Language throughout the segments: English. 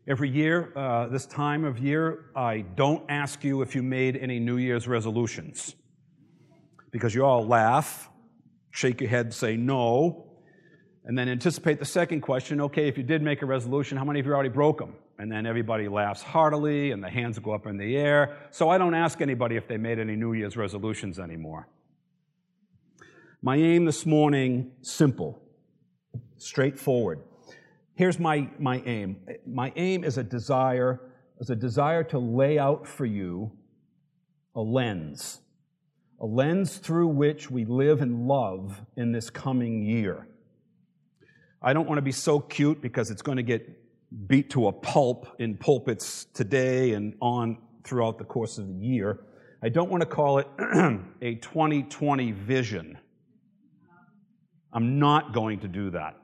Every year, this time of year, I don't ask you if you made any New Year's resolutions, because you all laugh, shake your head, say no, and then anticipate the second question. Okay, if you did make a resolution, how many of you already broke them? And then everybody laughs heartily, and the hands go up in the air. So I don't ask anybody if they made any New Year's resolutions anymore. My aim this morning, simple, straightforward. Here's my aim. My aim is a desire to lay out for you a lens through which we live and love in this coming year. I don't want to be so cute because it's going to get beat to a pulp in pulpits today and on throughout the course of the year. I don't want to call it a 2020 vision. I'm not going to do that.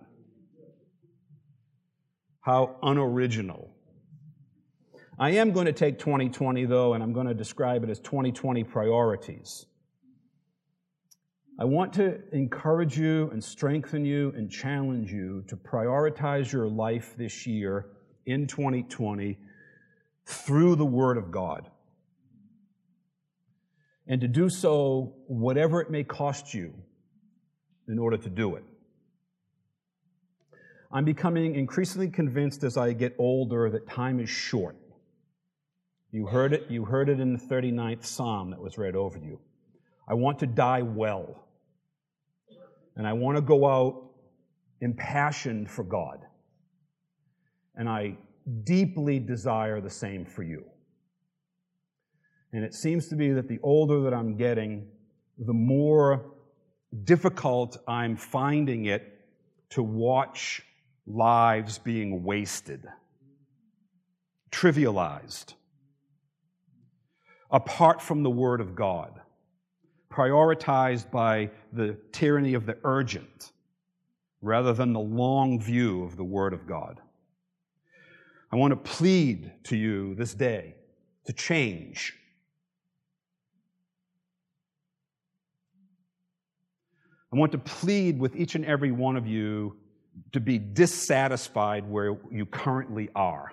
How unoriginal. I am going to take 2020, though, and I'm going to describe it as 2020 priorities. I want to encourage you and strengthen you and challenge you to prioritize your life this year in 2020 through the Word of God. And to do so, whatever it may cost you in order to do it. I'm becoming increasingly convinced as I get older that time is short. You heard it in the 39th Psalm that was read over you. I want to die well. And I want to go out impassioned for God. And I deeply desire the same for you. And it seems to be that the older that I'm getting, the more difficult I'm finding it to watch lives being wasted, trivialized, apart from the Word of God, prioritized by the tyranny of the urgent, rather than the long view of the Word of God. I want to plead to you this day to change. I want to plead with each and every one of you to be dissatisfied where you currently are.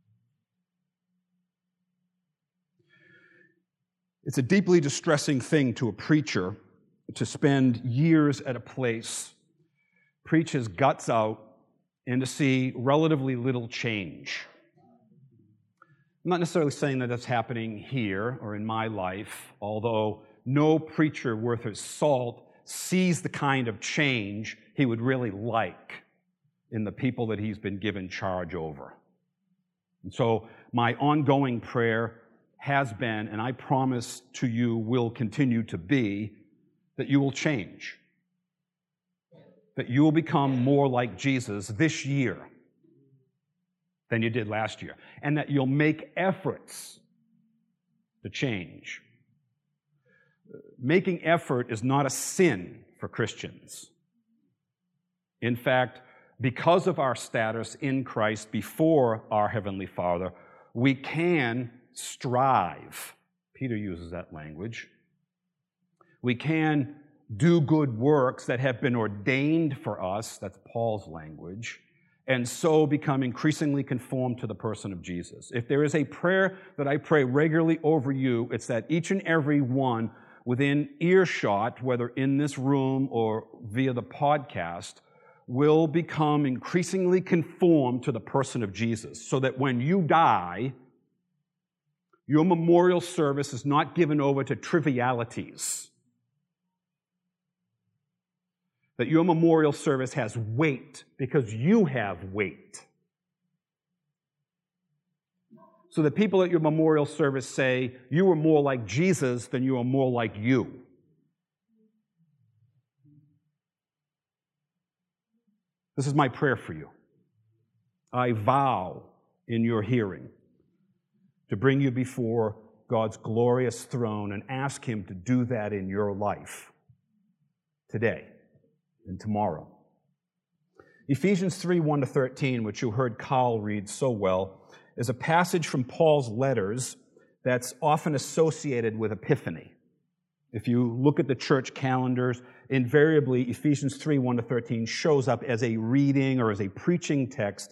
It's a deeply distressing thing to a preacher to spend years at a place, preach his guts out, and to see relatively little change. I'm not necessarily saying that that's happening here or in my life, although no preacher worth his salt sees the kind of change he would really like in the people that he's been given charge over. And so my ongoing prayer has been, and I promise to you will continue to be, that you will change. That you will become more like Jesus this year than you did last year. And that you'll make efforts to change. Making effort is not a sin for Christians. In fact, because of our status in Christ before our Heavenly Father, we can strive. Peter uses that language. We can do good works that have been ordained for us, that's Paul's language, and so become increasingly conformed to the person of Jesus. If there is a prayer that I pray regularly over you, it's that each and every one within earshot, whether in this room or via the podcast, will become increasingly conformed to the person of Jesus, so that when you die, your memorial service is not given over to trivialities. That your memorial service has weight because you have weight. So the people at your memorial service say, you were more like Jesus than you are more like you. This is my prayer for you. I vow in your hearing to bring you before God's glorious throne and ask Him to do that in your life today and tomorrow. Ephesians 3, 1-13, which you heard Carl read so well, is a passage from Paul's letters that's often associated with Epiphany. If you look at the church calendars, invariably Ephesians 3, 1-13 shows up as a reading or as a preaching text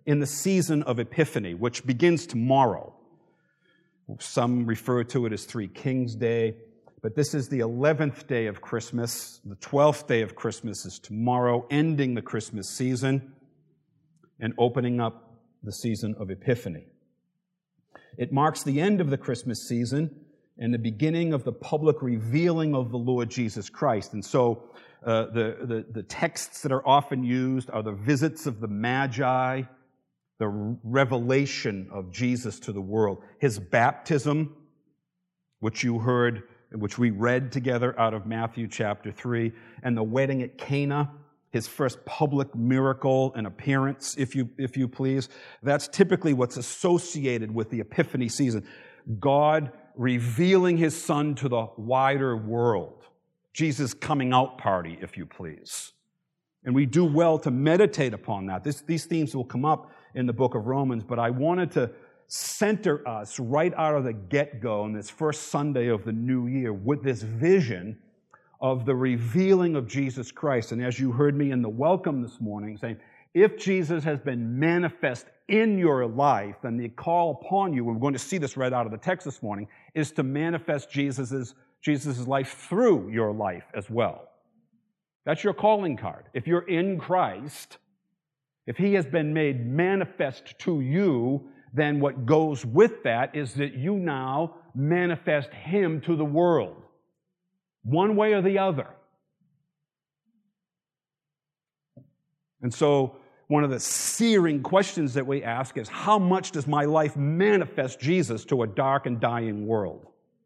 in the season of Epiphany, which begins tomorrow. Some refer to it as Three Kings Day, but this is the 11th day of Christmas. The 12th day of Christmas is tomorrow, ending the Christmas season and opening up the season of Epiphany. It marks the end of the Christmas season and the beginning of the public revealing of the Lord Jesus Christ. And so the texts that are often used are the visits of the Magi, the revelation of Jesus to the world, his baptism, which we read together out of Matthew chapter 3, and the wedding at Cana, his first public miracle and appearance, if you please. That's typically what's associated with the Epiphany season. God revealing his Son to the wider world. Jesus' coming out party, if you please. And we do well to meditate upon that. These themes will come up in the book of Romans, but I wanted to center us right out of the get-go on this first Sunday of the new year with this vision of the revealing of Jesus Christ. And as you heard me in the welcome this morning saying, if Jesus has been manifest in your life, then the call upon you, and we're going to see this right out of the text this morning, is to manifest Jesus' life through your life as well. That's your calling card. If you're in Christ, if he has been made manifest to you, then what goes with that is that you now manifest him to the world, one way or the other. And so one of the searing questions that we ask is, how much does my life manifest Jesus to a dark and dying world?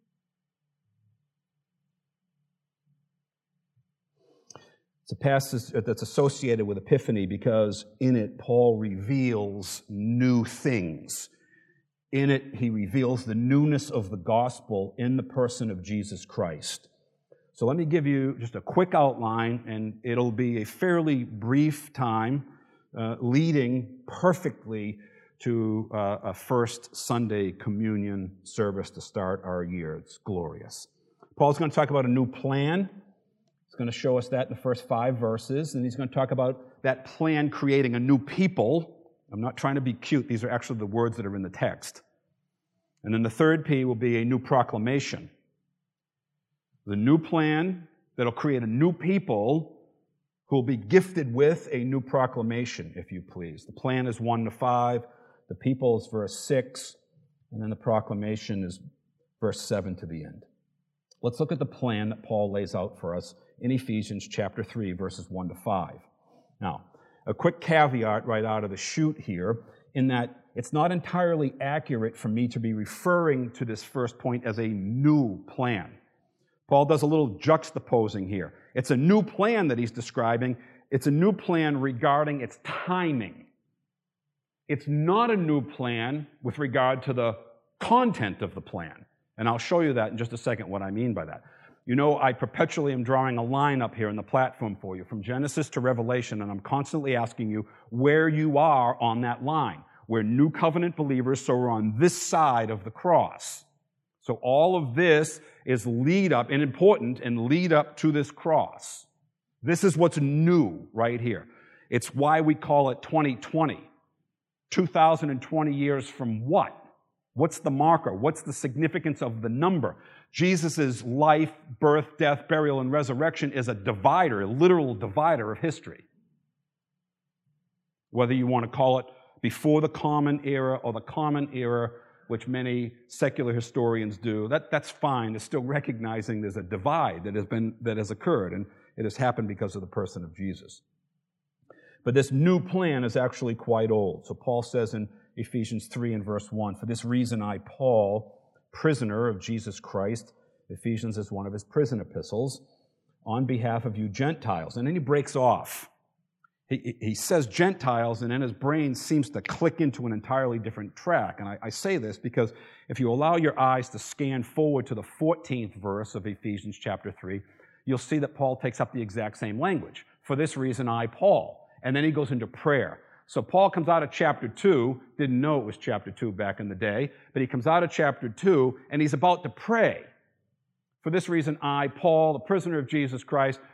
It's a passage that's associated with Epiphany because in it, Paul reveals new things. In it, he reveals the newness of the gospel in the person of Jesus Christ. So let me give you just a quick outline, and it'll be a fairly brief time leading perfectly to a first Sunday communion service to start our year. It's glorious. Paul's going to talk about a new plan. He's going to show us that in the first 5 verses, and he's going to talk about that plan creating a new people. I'm not trying to be cute. These are actually the words that are in the text. And then the third P will be a new proclamation. The new plan that'll create a new people who will be gifted with a new proclamation, if you please. The plan is 1-5. The people is verse 6. And then the proclamation is verse 7 to the end. Let's look at the plan that Paul lays out for us in Ephesians chapter 3, verses 1-5. Now, a quick caveat right out of the chute here, in that it's not entirely accurate for me to be referring to this first point as a new plan. Paul does a little juxtaposing here. It's a new plan that he's describing. It's a new plan regarding its timing. It's not a new plan with regard to the content of the plan. And I'll show you that in just a second, what I mean by that. You know, I perpetually am drawing a line up here in the platform for you, from Genesis to Revelation, and I'm constantly asking you where you are on that line. We're New Covenant believers, so we're on this side of the cross. So all of this is lead up, and important, and lead up to this cross. This is what's new right here. It's why we call it 2020. 2020 years from what? What's the marker? What's the significance of the number? Jesus' life, birth, death, burial, and resurrection is a divider, a literal divider of history. Whether you want to call it before the common era or the common era, which many secular historians do, that's fine. It's still recognizing there's a divide that has occurred, and it has happened because of the person of Jesus. But this new plan is actually quite old. So Paul says in Ephesians 3 and verse 1, "For this reason I, Paul, prisoner of Jesus Christ," Ephesians is one of his prison epistles, "on behalf of you Gentiles." And then he breaks off. He says Gentiles, and then his brain seems to click into an entirely different track. And I say this because if you allow your eyes to scan forward to the 14th verse of Ephesians chapter 3, you'll see that Paul takes up the exact same language. "For this reason I, Paul." And then he goes into prayer. So Paul comes out of chapter 2, didn't know it was chapter 2 back in the day, but he comes out of chapter 2, and he's about to pray. "For this reason I, Paul, the prisoner of Jesus Christ,"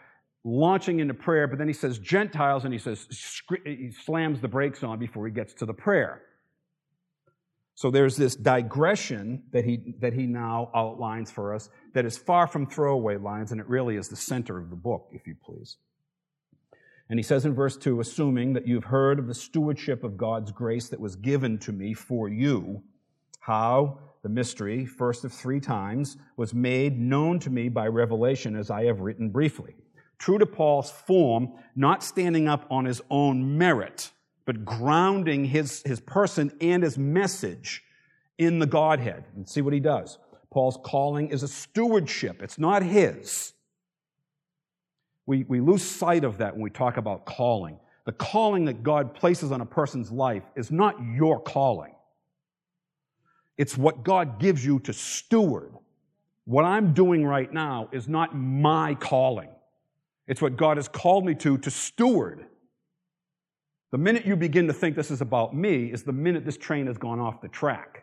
launching into prayer, but then he says Gentiles, and he slams the brakes on before he gets to the prayer. So there's this digression that he now outlines for us that is far from throwaway lines, and it really is the center of the book, if you please. And he says in verse 2, assuming that you've heard of the stewardship of God's grace that was given to me for you, how the mystery, first of 3 times, was made known to me by revelation, as I have written briefly. True to Paul's form, not standing up on his own merit, but grounding his person and his message in the Godhead. And see what he does. Paul's calling is a stewardship. It's not his. We lose sight of that when we talk about calling. The calling that God places on a person's life is not your calling. It's what God gives you to steward. What I'm doing right now is not my calling. It's what God has called me to steward. The minute you begin to think this is about me is the minute this train has gone off the track.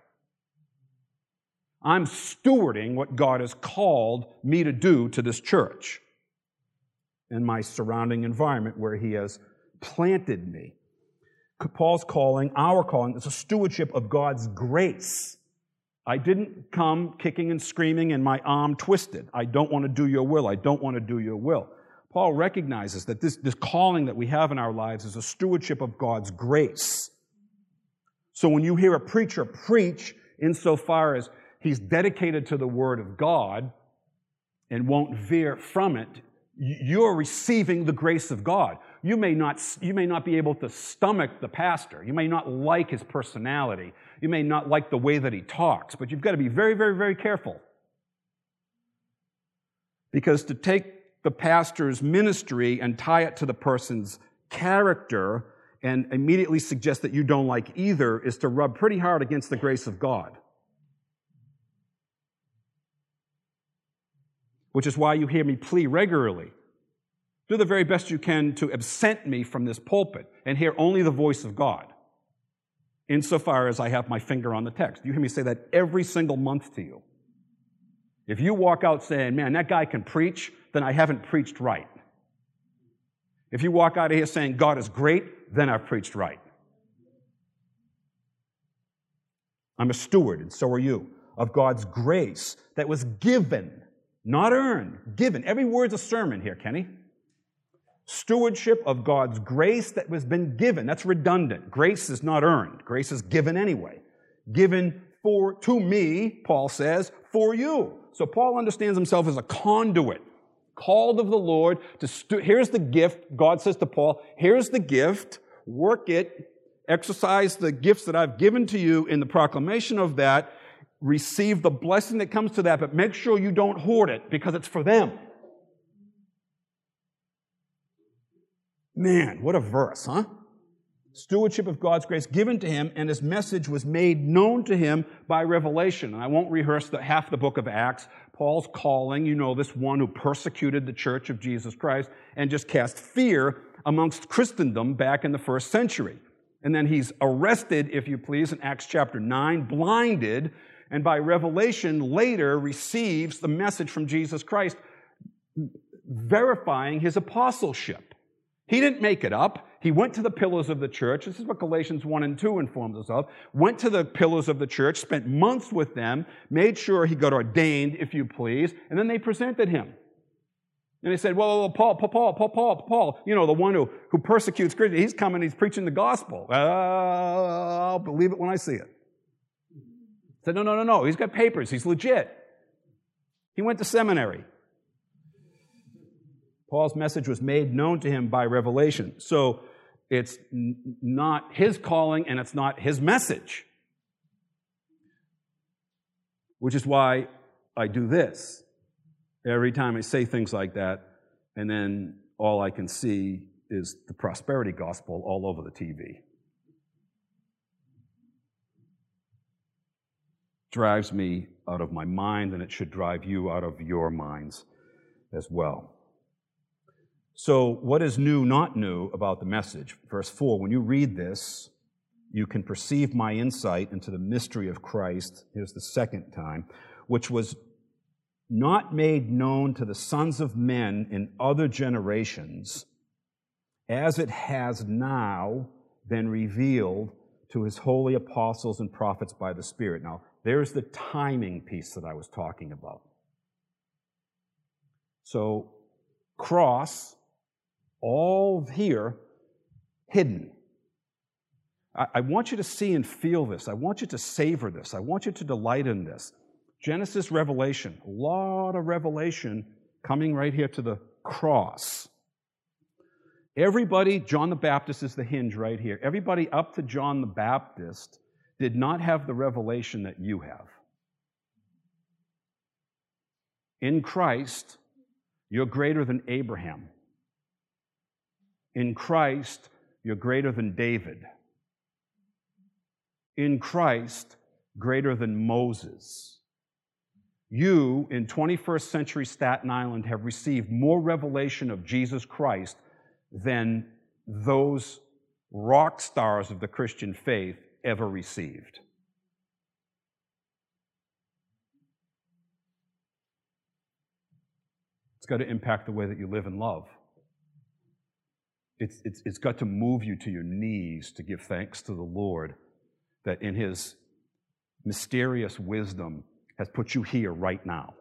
I'm stewarding what God has called me to do to this church and my surrounding environment where He has planted me. Paul's calling, our calling, is a stewardship of God's grace. I didn't come kicking and screaming and my arm twisted. I don't want to do your will. I don't want to do your will. Paul recognizes that this calling that we have in our lives is a stewardship of God's grace. So when you hear a preacher preach insofar as he's dedicated to the Word of God and won't veer from it, you're receiving the grace of God. You may not be able to stomach the pastor. You may not like his personality. You may not like the way that he talks, but you've got to be very, very, very careful. Because to take the pastor's ministry and tie it to the person's character and immediately suggest that you don't like either is to rub pretty hard against the grace of God. Which is why you hear me plea regularly. Do the very best you can to absent me from this pulpit and hear only the voice of God, insofar as I have my finger on the text. You hear me say that every single month to you. If you walk out saying, man, that guy can preach, then I haven't preached right. If you walk out of here saying God is great, then I've preached right. I'm a steward, and so are you, of God's grace that was given, not earned, given. Every word's a sermon here, Kenny. Stewardship of God's grace that has been given. That's redundant. Grace is not earned. Grace is given anyway. Given to me, Paul says, for you. So Paul understands himself as a conduit, called of the Lord. Here's the gift. God says to Paul, here's the gift. Work it. Exercise the gifts that I've given to you in the proclamation of that. Receive the blessing that comes to that, but make sure you don't hoard it because it's for them. Man, what a verse, huh? Stewardship of God's grace given to him, and his message was made known to him by revelation. And I won't rehearse half the book of Acts. Paul's calling, this one who persecuted the church of Jesus Christ and just cast fear amongst Christendom back in the first century. And then he's arrested, if you please, in Acts chapter 9, blinded, and by revelation later receives the message from Jesus Christ verifying his apostleship. He didn't make it up. He went to the pillars of the church. This is what Galatians 1 and 2 informs us of. Went to the pillars of the church, spent months with them, made sure he got ordained, if you please, and then they presented him. And they said, well, Paul, the one who persecutes Christians, he's coming, he's preaching the gospel. I'll believe it when I see it. Said, no, he's got papers, he's legit. He went to seminary. Paul's message was made known to him by revelation. So it's not his calling and it's not his message. Which is why I do this. Every time I say things like that, and then all I can see is the prosperity gospel all over the TV. Drives me out of my mind, and it should drive you out of your minds as well. So what is new, not new, about the message? Verse 4, when you read this, you can perceive my insight into the mystery of Christ, here's the second time, which was not made known to the sons of men in other generations, as it has now been revealed to his holy apostles and prophets by the Spirit. Now, there's the timing piece that I was talking about. So, cross, all here, hidden. I want you to see and feel this. I want you to savor this. I want you to delight in this. Genesis, Revelation, a lot of revelation coming right here to the cross. Everybody, John the Baptist is the hinge right here. Everybody up to John the Baptist did not have the revelation that you have. In Christ, you're greater than Abraham. In Christ, you're greater than David. In Christ, greater than Moses. You, in 21st century Staten Island, have received more revelation of Jesus Christ than those rock stars of the Christian faith ever received. It's got to impact the way that you live and love. It's got to move you to your knees to give thanks to the Lord that in His mysterious wisdom has put you here right now.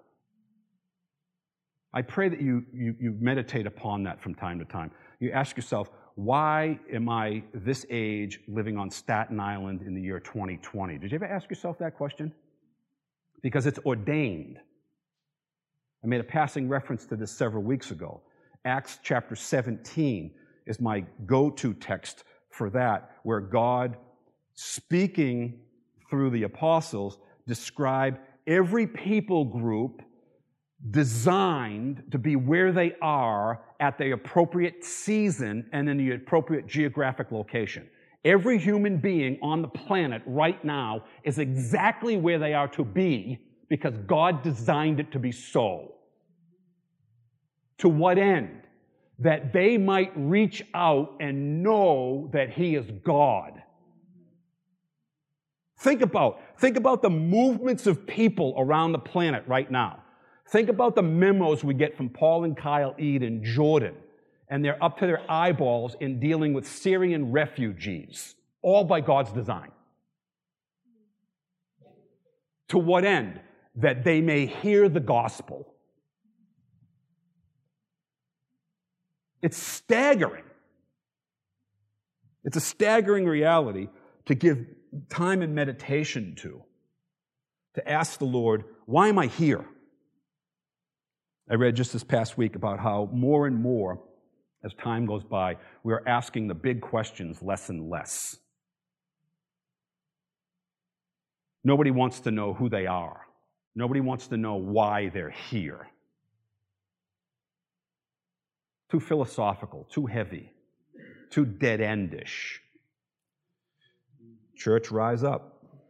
I pray that you meditate upon that from time to time. You ask yourself, why am I this age living on Staten Island in the year 2020? Did you ever ask yourself that question? Because it's ordained. I made a passing reference to this several weeks ago. Acts chapter 17 is my go-to text for that, where God, speaking through the apostles, described every people group designed to be where they are at the appropriate season and in the appropriate geographic location. Every human being on the planet right now is exactly where they are to be because God designed it to be so. To what end? That they might reach out and know that He is God. Think about the movements of people around the planet right now. Think about the memos we get from Paul and Kyle Eade in Jordan, and they're up to their eyeballs in dealing with Syrian refugees, all by God's design. To what end? That they may hear the gospel. It's staggering. It's a staggering reality to give time and meditation to ask the Lord, why am I here? I read just this past week about how more and more, as time goes by, we are asking the big questions less and less. Nobody wants to know who they are. Nobody wants to know why they're here. Too philosophical, too heavy, too dead-endish. Church, rise up.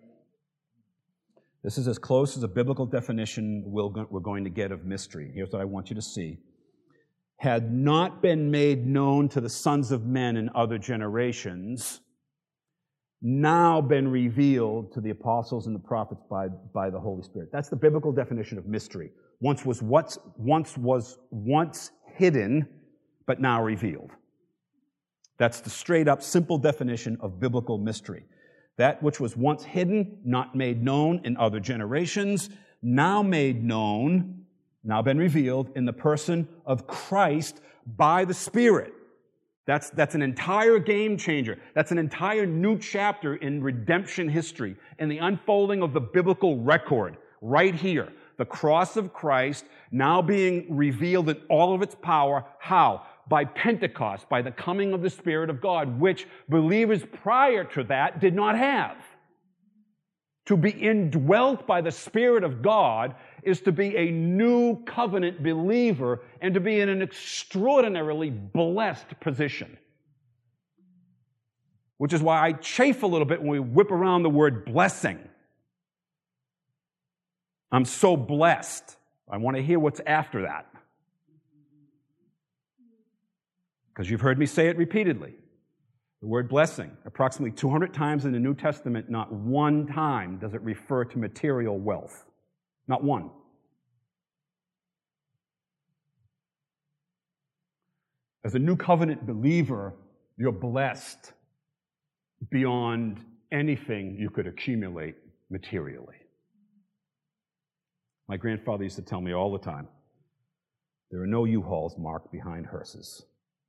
This is as close as a biblical definition we're going to get of mystery. Here's what I want you to see. Had not been made known to the sons of men in other generations, now been revealed to the apostles and the prophets by the Holy Spirit. That's the biblical definition of mystery. Once was hidden, but now revealed. That's the straight up, simple definition of biblical mystery. That which was once hidden, not made known in other generations, now made known, now been revealed in the person of Christ by the Spirit. That's an entire game changer. That's an entire new chapter in redemption history and the unfolding of the biblical record right here. The cross of Christ now being revealed in all of its power. How? By Pentecost, by the coming of the Spirit of God, which believers prior to that did not have. To be indwelt by the Spirit of God is to be a new covenant believer and to be in an extraordinarily blessed position. Which is why I chafe a little bit when we whip around the word blessing. I'm so blessed. I want to hear what's after that. Because you've heard me say it repeatedly. The word blessing, approximately 200 times in the New Testament, not one time does it refer to material wealth. Not one. As a new covenant believer, you're blessed beyond anything you could accumulate materially. My grandfather used to tell me all the time, there are no U-Hauls marked behind hearses.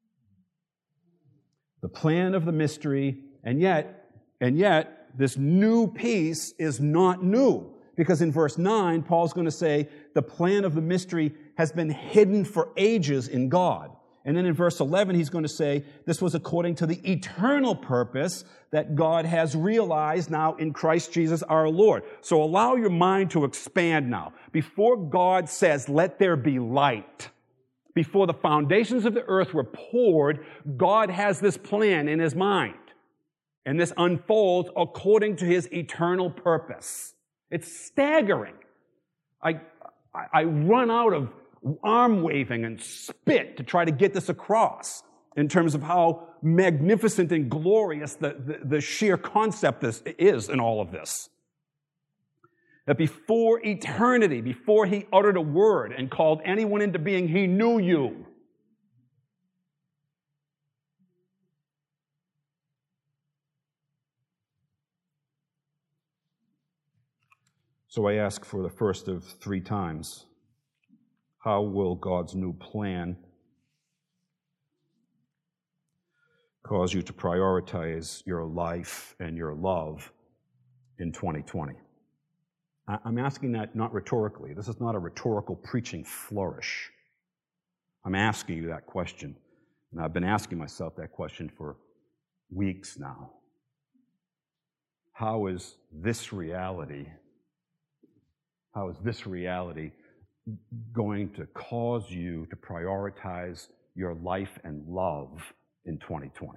The plan of the mystery, and yet, this new peace is not new. Because in verse 9, Paul's going to say, the plan of the mystery has been hidden for ages in God. And then in verse 11, he's going to say, this was according to the eternal purpose that God has realized now in Christ Jesus our Lord. So allow your mind to expand now. Before God says, let there be light, before the foundations of the earth were poured, God has this plan in his mind. And this unfolds according to his eternal purpose. It's staggering. I run out of arm waving and spit to try to get this across in terms of how magnificent and glorious the sheer concept is in all of this. That before eternity, before he uttered a word and called anyone into being, he knew you. So I ask for the first of 3 times, how will God's new plan cause you to prioritize your life and your love in 2020? I'm asking that not rhetorically. This is not a rhetorical preaching flourish. I'm asking you that question, and I've been asking myself that question for weeks now. How is this reality going to cause you to prioritize your life and love in 2020?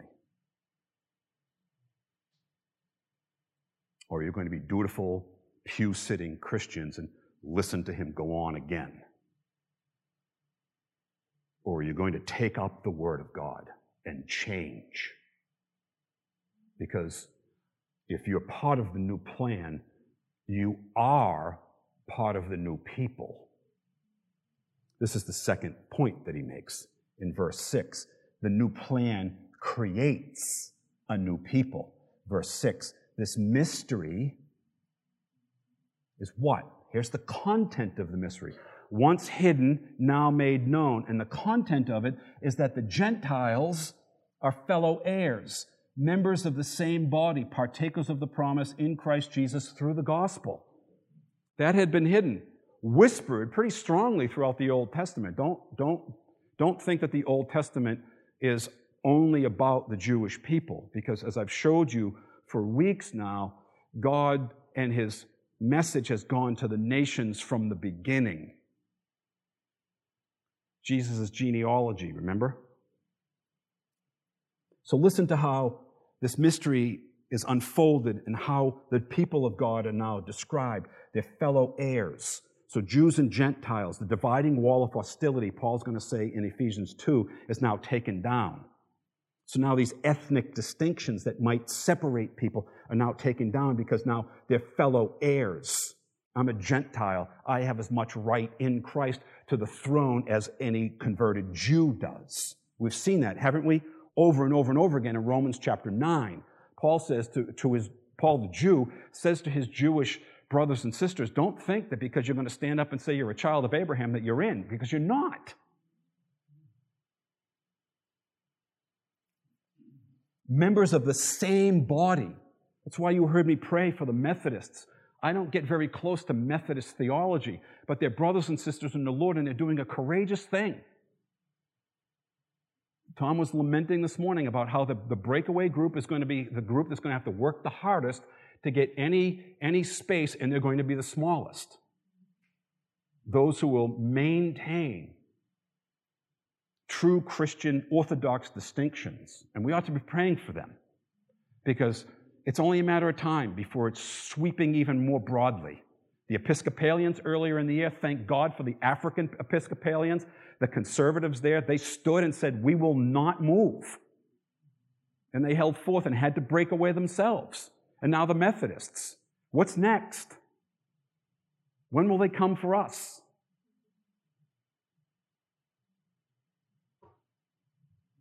Or are you going to be dutiful, pew-sitting Christians and listen to him go on again? Or are you going to take up the Word of God and change? Because if you're part of the new plan, you are part of the new people. This is the second point that he makes in verse 6. The new plan creates a new people. Verse 6, this mystery is what? Here's the content of the mystery. Once hidden, now made known. And the content of it is that the Gentiles are fellow heirs, members of the same body, partakers of the promise in Christ Jesus through the gospel. That had been hidden, whispered pretty strongly throughout the Old Testament. Don't think that the Old Testament is only about the Jewish people, because as I've showed you for weeks now, God and his message has gone to the nations from the beginning. Jesus' genealogy, remember? So listen to how this mystery is unfolded and how the people of God are now described. They're fellow heirs. So Jews and Gentiles, the dividing wall of hostility, Paul's going to say in Ephesians 2, is now taken down. So now these ethnic distinctions that might separate people are now taken down because now they're fellow heirs. I'm a Gentile. I have as much right in Christ to the throne as any converted Jew does. We've seen that, haven't we? Over and over and over again in Romans chapter 9. Paul says Paul the Jew says to his Jewish brothers and sisters, don't think that because you're going to stand up and say you're a child of Abraham that you're in, because you're not. Members of the same body. That's why you heard me pray for the Methodists. I don't get very close to Methodist theology, but they're brothers and sisters in the Lord, and they're doing a courageous thing. Tom was lamenting this morning about how the breakaway group is going to be the group that's going to have to work the hardest to get any space, and they're going to be the smallest. Those who will maintain true Christian Orthodox distinctions. And we ought to be praying for them, because it's only a matter of time before it's sweeping even more broadly. The Episcopalians earlier in the year, thank God for the African Episcopalians. The conservatives there, they stood and said, we will not move. And they held forth and had to break away themselves. And now the Methodists. What's next? When will they come for us?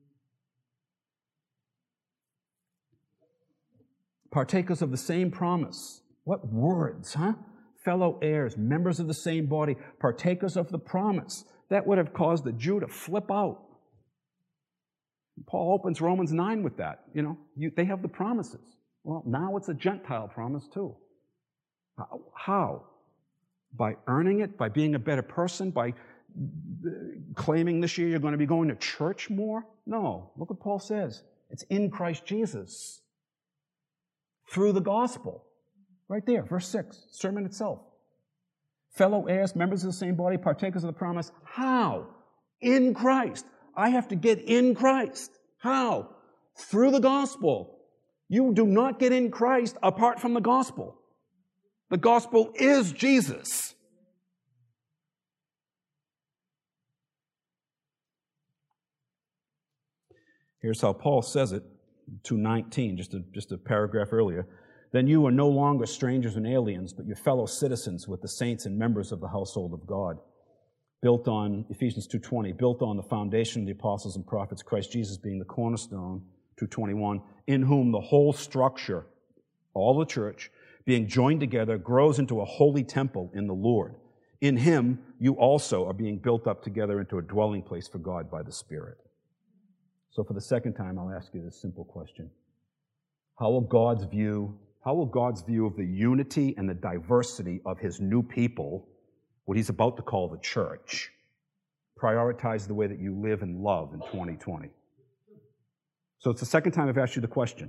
partakers of the same promise. What words, huh? Fellow heirs, members of the same body, partakers of the promise. That would have caused the Jew to flip out. Paul opens Romans 9 with that. They have the promises. Well, now it's a Gentile promise too. How? By earning it? By being a better person? By claiming this year you're going to be going to church more? No. Look what Paul says. It's in Christ Jesus. Through the gospel. Right there, verse 6, sermon itself. Fellow heirs, members of the same body, partakers of the promise. How? In Christ. I have to get in Christ. How? Through the gospel. You do not get in Christ apart from the gospel. The gospel is Jesus. Here's how Paul says it, 2:19, just a paragraph earlier. Then you are no longer strangers and aliens, but your fellow citizens with the saints and members of the household of God. Built on, Ephesians 2:20, built on the foundation of the apostles and prophets, Christ Jesus being the cornerstone, 2:21, in whom the whole structure, all the church, being joined together, grows into a holy temple in the Lord. In Him, you also are being built up together into a dwelling place for God by the Spirit. So for the second time, I'll ask you this simple question. How will God's view of the unity and the diversity of His new people, what He's about to call the church, prioritize the way that you live and love in 2020? So it's the second time I've asked you the question.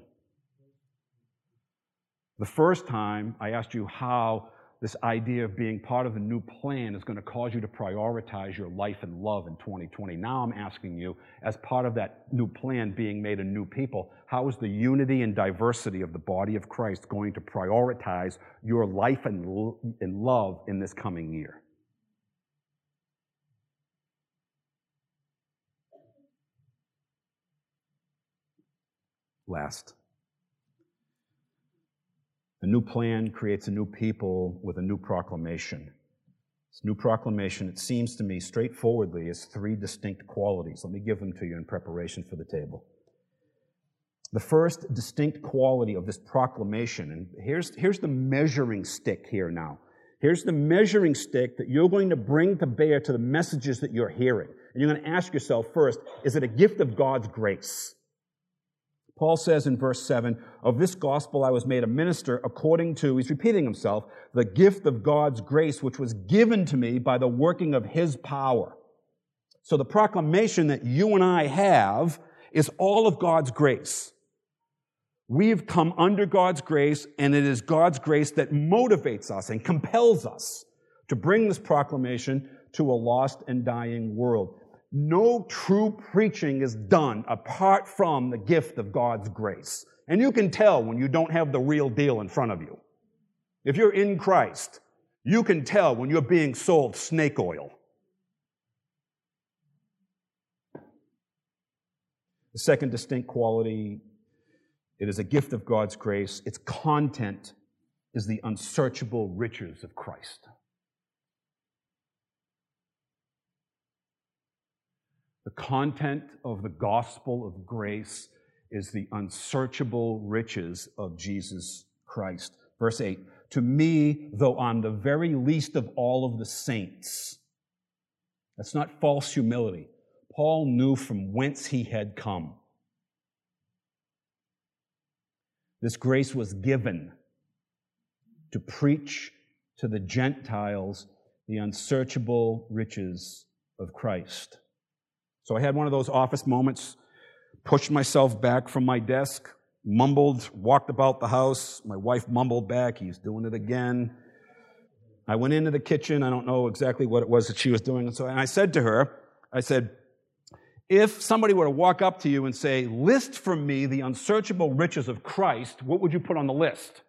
The first time I asked you how this idea of being part of the new plan is going to cause you to prioritize your life and love in 2020. Now I'm asking you, as part of that new plan being made a new people, how is the unity and diversity of the body of Christ going to prioritize your life and love in this coming year? Last. A new plan creates a new people with a new proclamation. This new proclamation, it seems to me straightforwardly, is three distinct qualities. Let me give them to you in preparation for the table. The first distinct quality of this proclamation, and here's the measuring stick here now. Here's the measuring stick that you're going to bring to bear to the messages that you're hearing. And you're going to ask yourself first, is it a gift of God's grace? Paul says in verse 7, of this gospel I was made a minister according to, he's repeating himself, the gift of God's grace which was given to me by the working of His power. So the proclamation that you and I have is all of God's grace. We've come under God's grace, and it is God's grace that motivates us and compels us to bring this proclamation to a lost and dying world. No true preaching is done apart from the gift of God's grace. And you can tell when you don't have the real deal in front of you. If you're in Christ, you can tell when you're being sold snake oil. The second distinct quality, it is a gift of God's grace. Its content is the unsearchable riches of Christ. The content of the gospel of grace is the unsearchable riches of Jesus Christ. Verse 8, to me, though I'm the very least of all of the saints. That's not false humility. Paul knew from whence he had come. This grace was given to preach to the Gentiles the unsearchable riches of Christ. So I had one of those office moments, pushed myself back from my desk, mumbled, walked about the house. My wife mumbled back, he's doing it again. I went into the kitchen. I don't know exactly what it was that she was doing. And I said to her, if somebody were to walk up to you and say, list for me the unsearchable riches of Christ, what would you put on the list?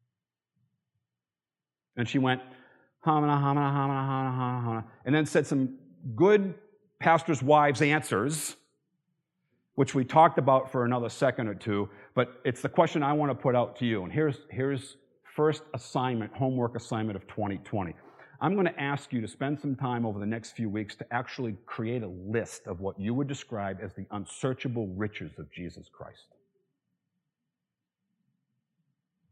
And she went, hamana, hamana, hamana, hamana, hamana, and then said some good pastors' wives' answers, which we talked about for another second or two, but it's the question I want to put out to you. And here's first assignment, homework assignment of 2020. I'm going to ask you to spend some time over the next few weeks to actually create a list of what you would describe as the unsearchable riches of Jesus Christ.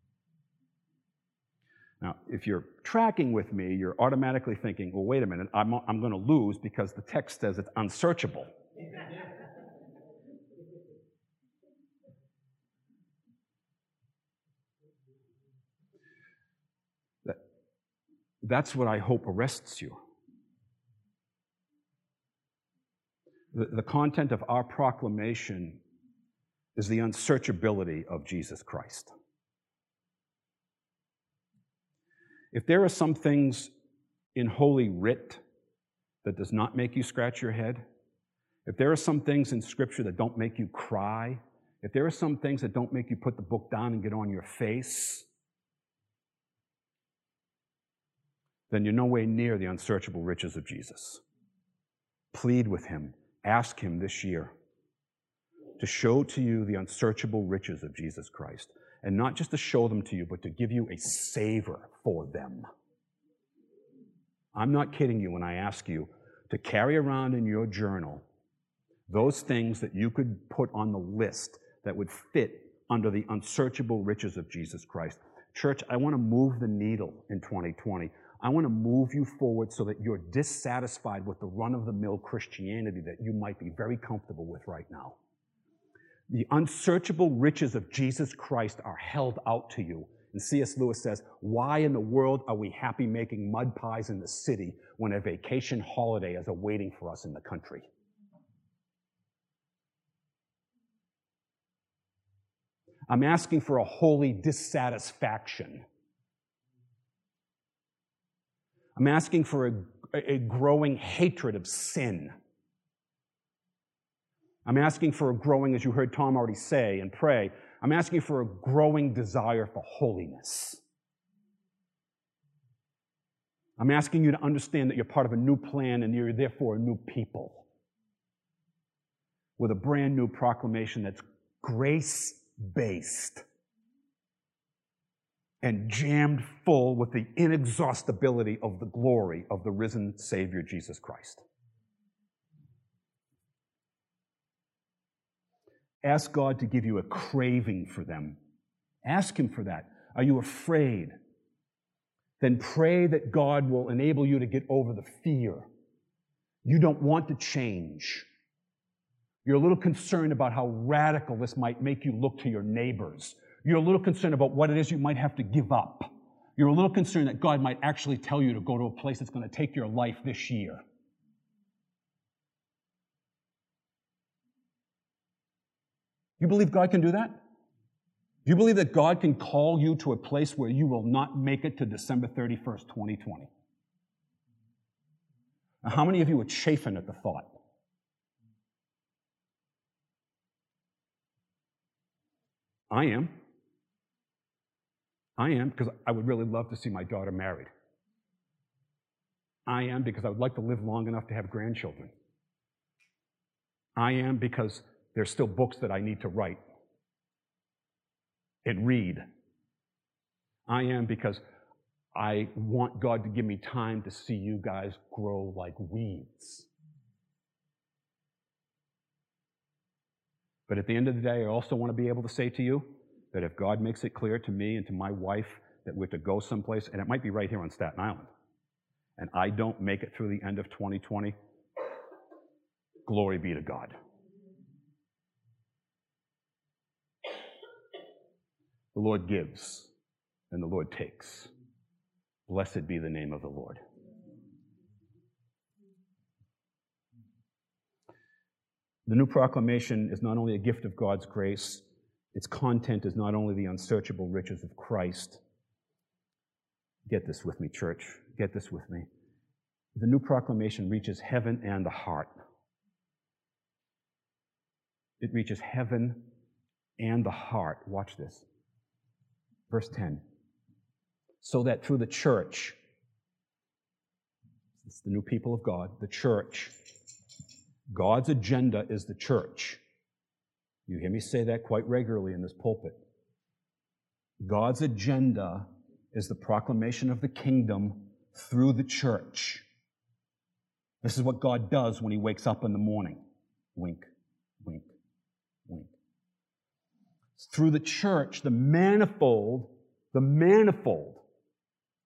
Now, if you're tracking with me, you're automatically thinking, well, wait a minute, I'm going to lose because the text says it's unsearchable. That's what I hope arrests you. The content of our proclamation is the unsearchability of Jesus Christ. If there are some things in Holy Writ that does not make you scratch your head, if there are some things in Scripture that don't make you cry, if there are some things that don't make you put the book down and get on your face, then you're nowhere near the unsearchable riches of Jesus. Plead with Him. Ask Him this year to show to you the unsearchable riches of Jesus Christ. And not just to show them to you, but to give you a savor for them. I'm not kidding you when I ask you to carry around in your journal those things that you could put on the list that would fit under the unsearchable riches of Jesus Christ. Church, I want to move the needle in 2020. I want to move you forward so that you're dissatisfied with the run-of-the-mill Christianity that you might be very comfortable with right now. The unsearchable riches of Jesus Christ are held out to you. And C.S. Lewis says, why in the world are we happy making mud pies in the city when a vacation holiday is awaiting for us in the country? I'm asking for a holy dissatisfaction. I'm asking for a growing hatred of sin. I'm asking for a growing, as you heard Tom already say and pray, I'm asking for a growing desire for holiness. I'm asking you to understand that you're part of a new plan and you're therefore a new people with a brand new proclamation that's grace-based and jammed full with the inexhaustibility of the glory of the risen Savior, Jesus Christ. Ask God to give you a craving for them. Ask Him for that. Are you afraid? Then pray that God will enable you to get over the fear. You don't want to change. You're a little concerned about how radical this might make you look to your neighbors. You're a little concerned about what it is you might have to give up. You're a little concerned that God might actually tell you to go to a place that's going to take your life this year. You believe God can do that? Do you believe that God can call you to a place where you will not make it to December 31st, 2020? Now, how many of you are chafing at the thought? I am. I am because I would really love to see my daughter married. I am because I would like to live long enough to have grandchildren. I am because there's still books that I need to write and read. I am because I want God to give me time to see you guys grow like weeds. But at the end of the day, I also want to be able to say to you that if God makes it clear to me and to my wife that we're to go someplace, and it might be right here on Staten Island, and I don't make it through the end of 2020, glory be to God. The Lord gives, and the Lord takes. Blessed be the name of the Lord. The new proclamation is not only a gift of God's grace, its content is not only the unsearchable riches of Christ. Get this with me, church. Get this with me. The new proclamation reaches heaven and the heart. It reaches heaven and the heart. Watch this. Verse 10. So that through the church, it's the new people of God, the church, God's agenda is the church. You hear me say that quite regularly in this pulpit. God's agenda is the proclamation of the kingdom through the church. This is what God does when He wakes up in the morning. Wink, wink, wink. Through the church, the manifold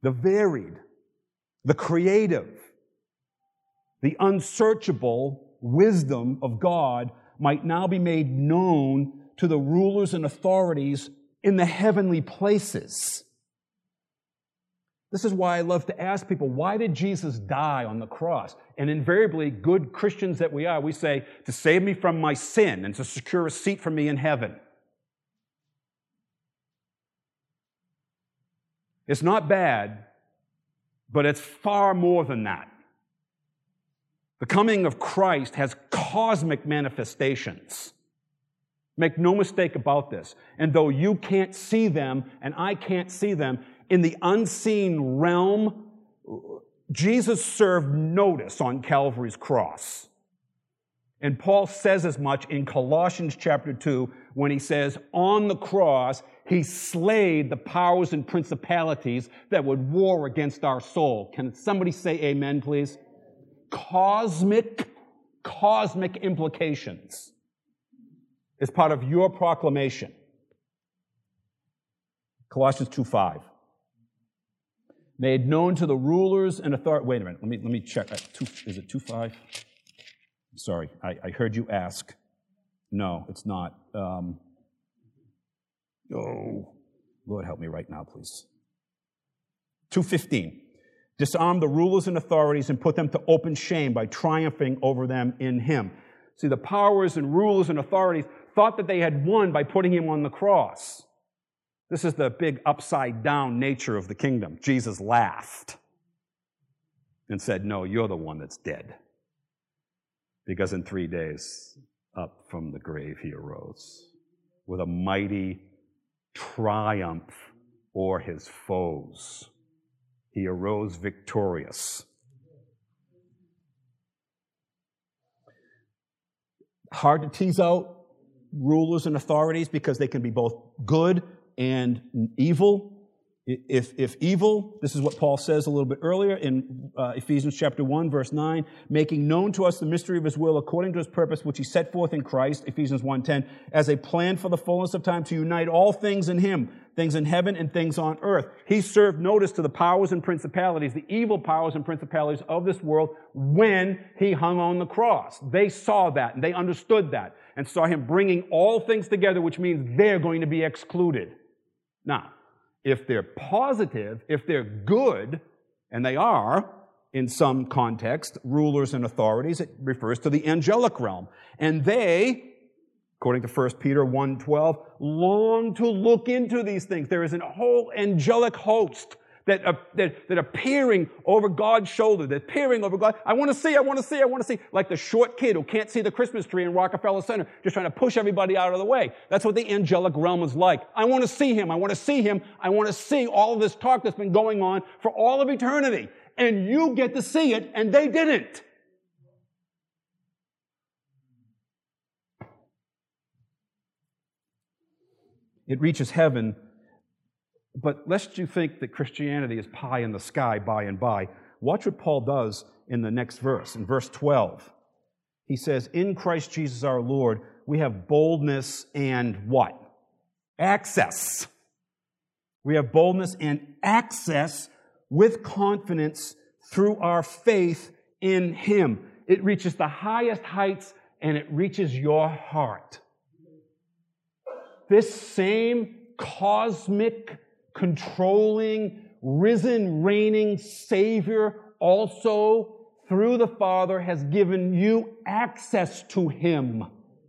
the varied, the creative, the unsearchable wisdom of God might now be made known to the rulers and authorities in the heavenly places. This is why I love to ask people, why did Jesus die on the cross? And invariably, good Christians that we are, we say, to save me from my sin and to secure a seat for me in heaven. It's not bad, but it's far more than that. The coming of Christ has cosmic manifestations. Make no mistake about this. And though you can't see them and I can't see them, in the unseen realm, Jesus served notice on Calvary's cross. And Paul says as much in Colossians chapter 2 when he says, on the cross, he slayed the powers and principalities that would war against our soul. Can somebody say amen, please? Cosmic implications is part of your proclamation. Colossians 2:5. Made known to the rulers and authorities. Wait a minute. Let me check. Is it 2:5? Sorry, I heard you ask. No, it's not. Lord help me right now, please. 2:15. Disarm the rulers and authorities and put them to open shame by triumphing over them in him. See, the powers and rulers and authorities thought that they had won by putting him on the cross. This is the big upside-down nature of the kingdom. Jesus laughed and said, no, you're the one that's dead. Because in 3 days, up from the grave he arose with a mighty triumph o'er his foes. He arose victorious. Hard to tease out rulers and authorities because they can be both good and evil. If evil, this is what Paul says a little bit earlier in Ephesians chapter 1, verse 9, making known to us the mystery of his will according to his purpose, which he set forth in Christ, Ephesians 1:10, as a plan for the fullness of time to unite all things in him, things in heaven and things on earth. He served notice to the powers and principalities, the evil powers and principalities of this world when he hung on the cross. They saw that and they understood that and saw him bringing all things together, which means they're going to be excluded. Now, if they're positive, if they're good, and they are, in some context, rulers and authorities, it refers to the angelic realm. And they, according to 1 Peter 1:12, long to look into these things. There is a whole angelic host that are peering over God's shoulder. They're peering over God. I want to see. Like the short kid who can't see the Christmas tree in Rockefeller Center, just trying to push everybody out of the way. That's what the angelic realm is like. I want to see him. I want to see him. I want to see all of this talk that's been going on for all of eternity. And you get to see it, and they didn't. It reaches heaven. But lest you think that Christianity is pie in the sky by and by, watch what Paul does in the next verse. In verse 12, he says, in Christ Jesus our Lord, we have boldness and what? Access. We have boldness and access with confidence through our faith in him. It reaches the highest heights and it reaches your heart. This same cosmic, controlling, risen, reigning Savior also, through the Father, has given you access to him.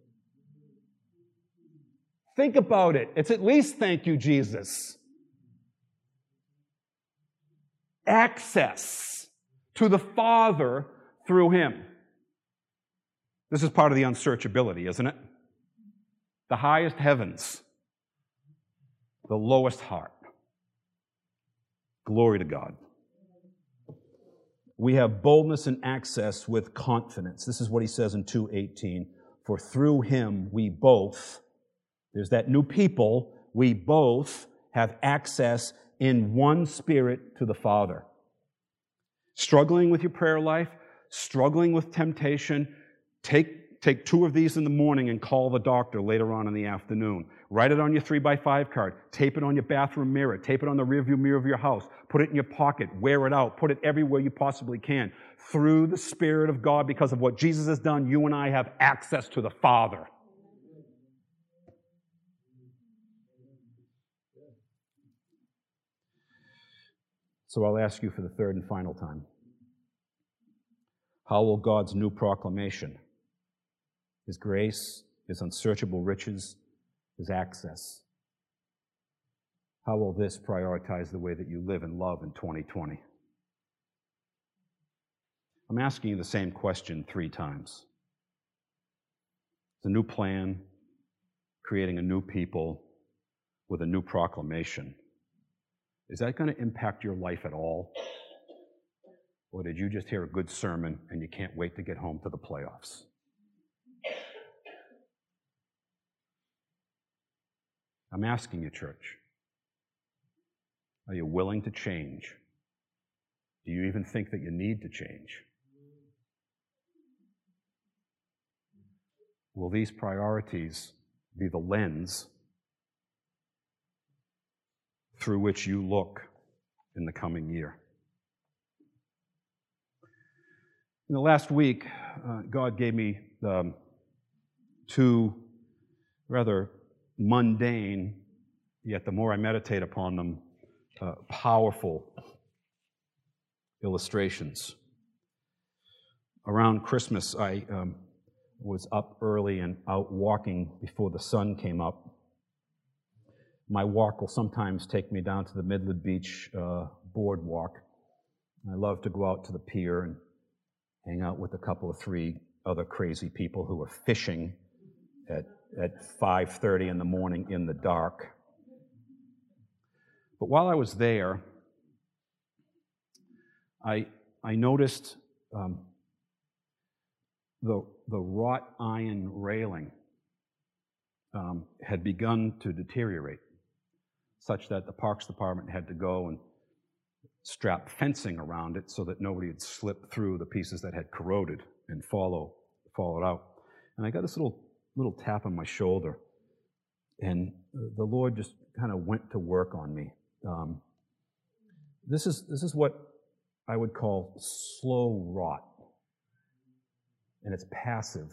Think about it. It's at least thank you, Jesus. Access to the Father through him. This is part of the unsearchability, isn't it? The highest heavens, the lowest heart. Glory to God. We have boldness and access with confidence. This is what he says in 2:18. For through him we both, there's that new people, we both have access in one spirit to the Father. Struggling with your prayer life, struggling with temptation, take take 2 of these in the morning and call the doctor later on in the afternoon. Write it on your 3x5 card. Tape it on your bathroom mirror. Tape it on the rearview mirror of your house. Put it in your pocket. Wear it out. Put it everywhere you possibly can. Through the Spirit of God, because of what Jesus has done, you and I have access to the Father. So I'll ask you for the third and final time. How will God's new proclamation, His grace, His unsearchable riches, His access, how will this prioritize the way that you live and love in 2020? I'm asking you the same question 3 times. It's a new plan, creating a new people with a new proclamation. Is that going to impact your life at all? Or did you just hear a good sermon and you can't wait to get home to the playoffs? I'm asking you, church, are you willing to change? Do you even think that you need to change? Will these priorities be the lens through which you look in the coming year? In the last week, God gave me 2 rather mundane, yet the more I meditate upon them, powerful illustrations. Around Christmas, I was up early and out walking before the sun came up. My walk will sometimes take me down to the Midland Beach boardwalk. I love to go out to the pier and hang out with a couple of 3 other crazy people who are fishing at 5:30 in the morning in the dark. But while I was there, I noticed the wrought iron railing had begun to deteriorate, such that the Parks Department had to go and strap fencing around it so that nobody would slip through the pieces that had corroded and fall out. And I got this little tap on my shoulder, and the Lord just kind of went to work on me. This is what I would call slow rot, and it's passive.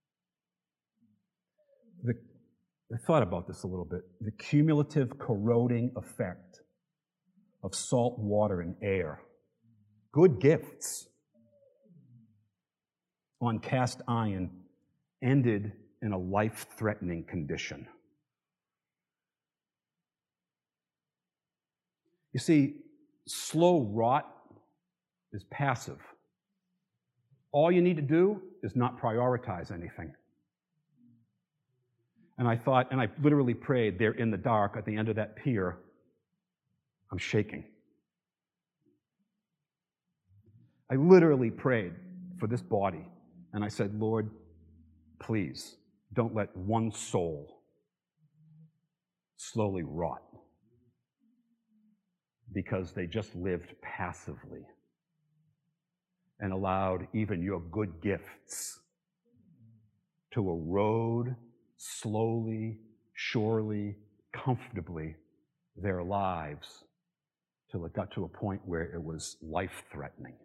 I thought about this a little bit. The cumulative corroding effect of salt water and air, good gifts, on cast iron, ended in a life-threatening condition. You see, slow rot is passive. All you need to do is not prioritize anything. And I thought, and I literally prayed there in the dark at the end of that pier, I'm shaking. I literally prayed for this body, and I said, Lord, please don't let one soul slowly rot because they just lived passively and allowed even your good gifts to erode slowly, surely, comfortably their lives till it got to a point where it was life-threatening.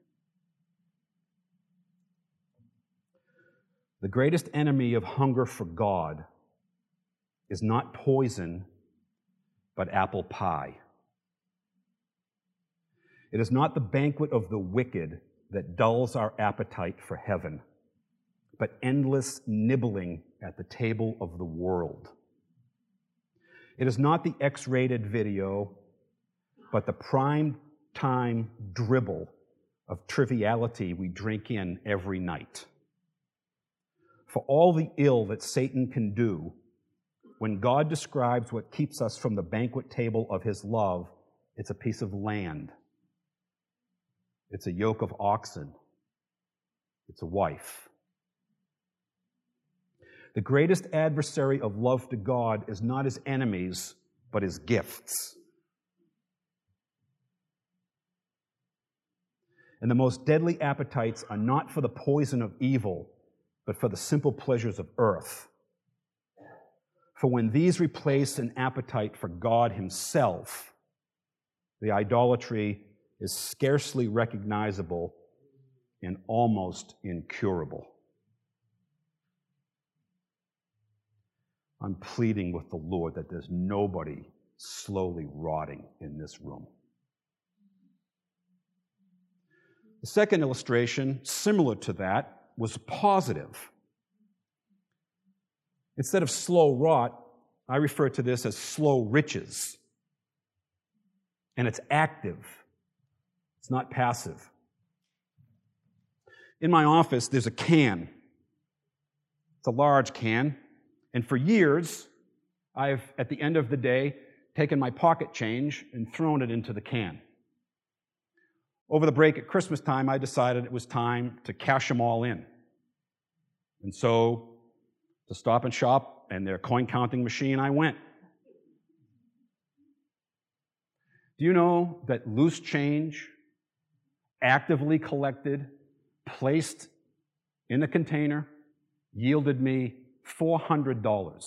The greatest enemy of hunger for God is not poison, but apple pie. It is not the banquet of the wicked that dulls our appetite for heaven, but endless nibbling at the table of the world. It is not the X-rated video, but the prime time dribble of triviality we drink in every night. For all the ill that Satan can do, when God describes what keeps us from the banquet table of His love, it's a piece of land. It's a yoke of oxen. It's a wife. The greatest adversary of love to God is not His enemies, but His gifts. And the most deadly appetites are not for the poison of evil, but for the simple pleasures of earth. For when these replace an appetite for God Himself, the idolatry is scarcely recognizable and almost incurable. I'm pleading with the Lord that there's nobody slowly rotting in this room. The second illustration, similar to that, was positive. Instead of slow rot, I refer to this as slow riches. And it's active. It's not passive. In my office, there's a can. It's a large can. And for years, I've, at the end of the day, taken my pocket change and thrown it into the can. Over the break at Christmas time, I decided it was time to cash them all in. And so, to Stop and Shop and their coin counting machine, I went. Do you know that loose change, actively collected, placed in a container, yielded me $400?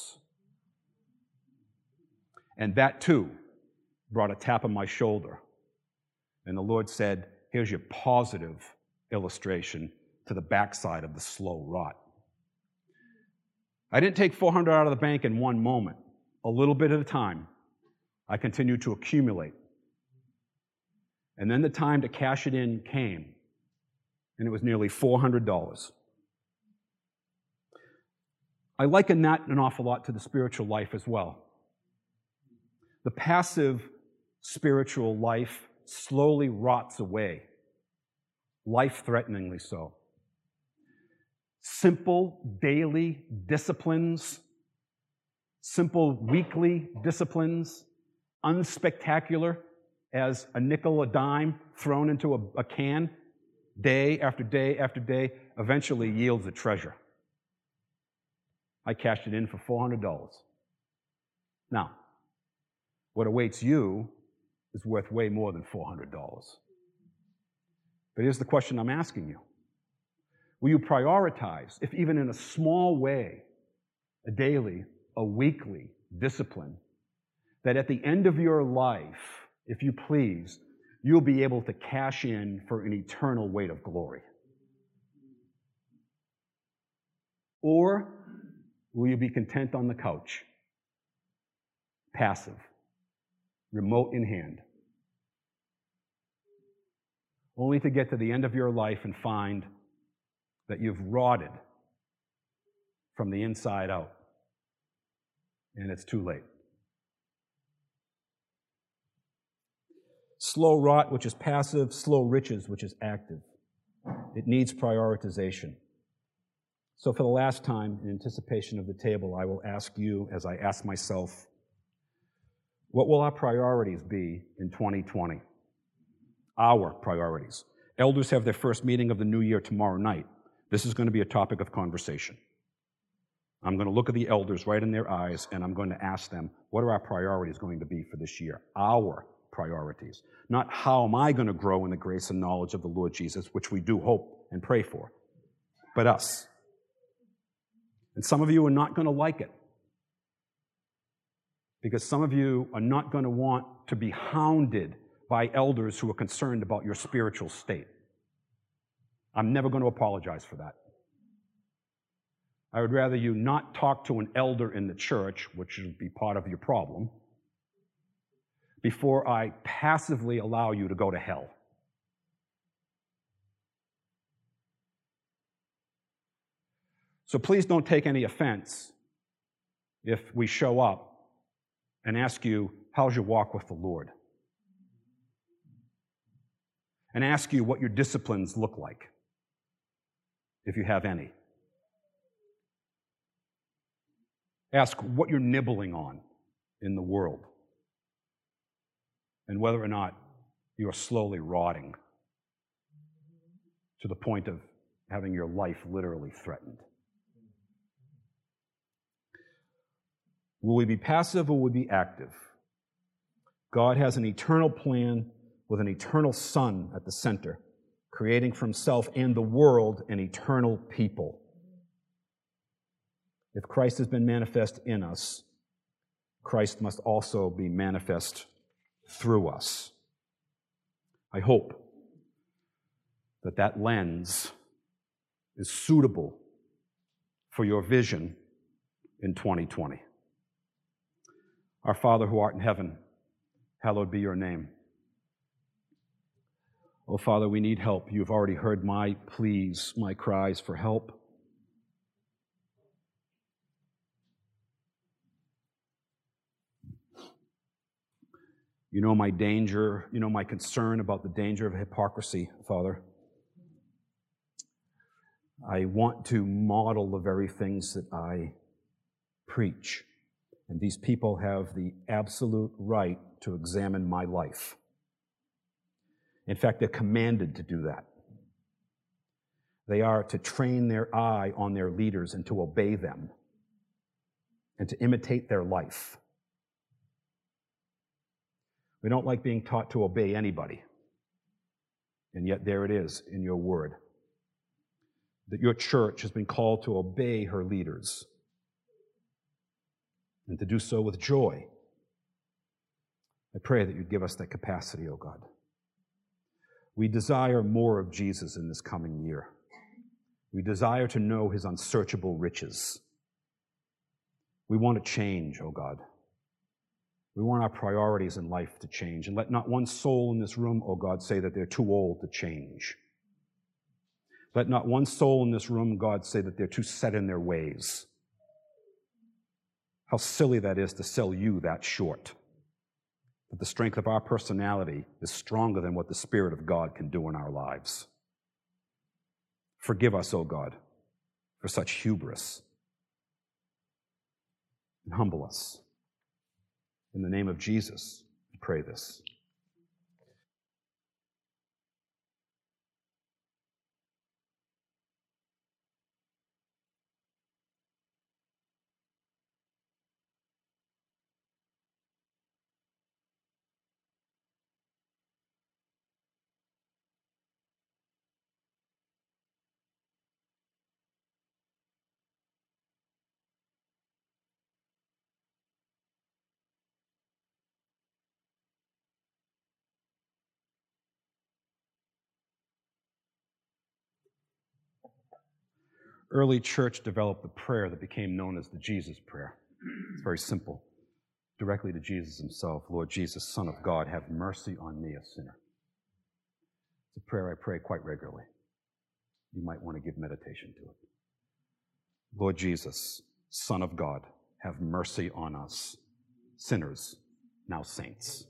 And that too brought a tap on my shoulder. And the Lord said, here's your positive illustration to the backside of the slow rot. I didn't take $400 out of the bank in one moment. A little bit at a time, I continued to accumulate. And then the time to cash it in came, and it was nearly $400. I liken that an awful lot to the spiritual life as well. The passive spiritual life slowly rots away, life-threateningly so. Simple daily disciplines, simple weekly disciplines, unspectacular as a nickel, a dime thrown into a can, day after day after day, eventually yields a treasure. I cashed it in for $400. Now, what awaits you is worth way more than $400. But here's the question I'm asking you. Will you prioritize, if even in a small way, a daily, a weekly discipline, that at the end of your life, if you please, you'll be able to cash in for an eternal weight of glory? Or will you be content on the couch, passive, remote in hand, only to get to the end of your life and find that you've rotted from the inside out, and it's too late? Slow rot, which is passive, slow riches, which is active. It needs prioritization. So for the last time, in anticipation of the table, I will ask you, as I ask myself, what will our priorities be in 2020? Our priorities. Elders have their first meeting of the new year tomorrow night. This is going to be a topic of conversation. I'm going to look at the elders right in their eyes, and I'm going to ask them, what are our priorities going to be for this year? Our priorities. Not how am I going to grow in the grace and knowledge of the Lord Jesus, which we do hope and pray for, but us. And some of you are not going to like it, because some of you are not going to want to be hounded by elders who are concerned about your spiritual state. I'm never going to apologize for that. I would rather you not talk to an elder in the church, which would be part of your problem, before I passively allow you to go to hell. So please don't take any offense if we show up and ask you, how's your walk with the Lord? And ask you what your disciplines look like, if you have any. Ask what you're nibbling on in the world, and whether or not you are slowly rotting to the point of having your life literally threatened. Will we be passive or will we be active? God has an eternal plan with an eternal Son at the center, creating for Himself and the world an eternal people. If Christ has been manifest in us, Christ must also be manifest through us. I hope that that lens is suitable for your vision in 2020. Our Father who art in heaven, hallowed be your name. Oh, Father, we need help. You've already heard my pleas, my cries for help. You know my danger, you know my concern about the danger of hypocrisy, Father. I want to model the very things that I preach. And these people have the absolute right to examine my life. In fact, they're commanded to do that. They are to train their eye on their leaders and to obey them and to imitate their life. We don't like being taught to obey anybody. And yet there it is in your word, that your church has been called to obey her leaders and to do so with joy. I pray that you'd give us that capacity, O God. We desire more of Jesus in this coming year. We desire to know his unsearchable riches. We want to change, O God. We want our priorities in life to change. And let not one soul in this room, O God, say that they're too old to change. Let not one soul in this room, God, say that they're too set in their ways. How silly that is to sell you that short. That the strength of our personality is stronger than what the Spirit of God can do in our lives. Forgive us, O God, for such hubris. And humble us. In the name of Jesus, we pray this. Early church developed a prayer that became known as the Jesus Prayer. It's very simple. Directly to Jesus himself, Lord Jesus, Son of God, have mercy on me, a sinner. It's a prayer I pray quite regularly. You might want to give meditation to it. Lord Jesus, Son of God, have mercy on us, sinners, now saints.